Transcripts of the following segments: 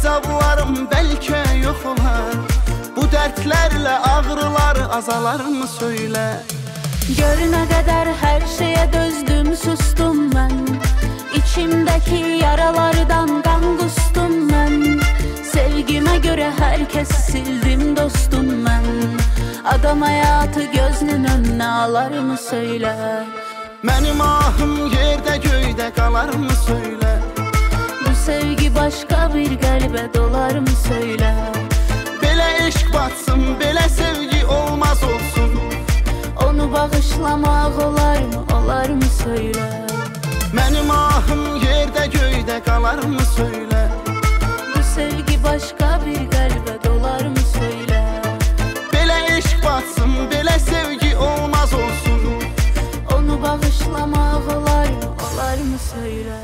əzablarım bəlkə yox olar. Bu dərdlərlə ağrılar azalar mı söylə? Gör nə qədər hər şeyə dözdüm, sustum mən. İçimdəki yaralardan qan qustum mən. Sevgimə görə hər kəsi sildim dostum mən. Adam həyatı gözünün önünə alar mı söylə? Mənim ahım yerdə göydə qalar mı söylə? Bu sevgi başqa bir qəlbə dolar mı söylə? Belə eşq batsın, belə sevgi olmaz olsun. Onu bağışlamaq olar mı söylə? Mənim ahım yerdə göydə qalar mı söylə? Bu sevgi başqa bir qəlbə dolar mı söylə? Belə eşq batsın, belə sevgi olmaz olsun. Onu bağışlamaq olar mı söylə?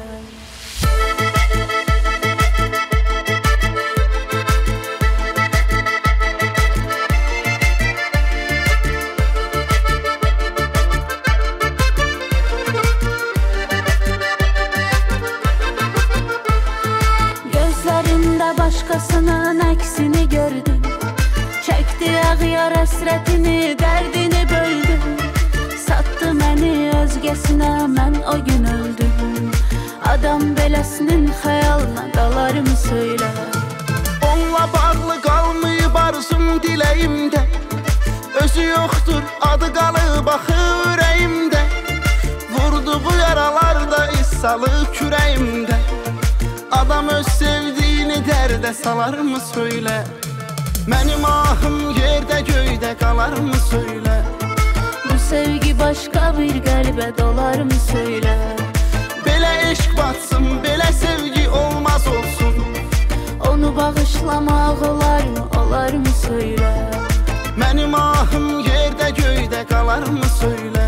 Başqasının əksini gördüm. Çəkdi ağyar əsrətini, dərdini böldüm. Satdı məni özgəsinə, mən o gün öldüm. Adam beləsinin xəyalına dalar mı söylə? Onunla bağlı qalmayıb arzum diləyimdə. Özü yoxdur, adı qalıb axı ürəyimdə. Vurduğu yaralarda iz salıb kürəyimdə. Adam öz sevdiyini dərdə salar mı söylə? Mənim ahım yerdə göydə qalar mı söylə? Bu sevgi başqa bir qəlbə dolar mı söylə? Belə eşq batsın, belə sevgi olmaz olsun. Onu bağışlamaq olar mı söylə? Mənim ahım yerdə göydə qalar mı söylə?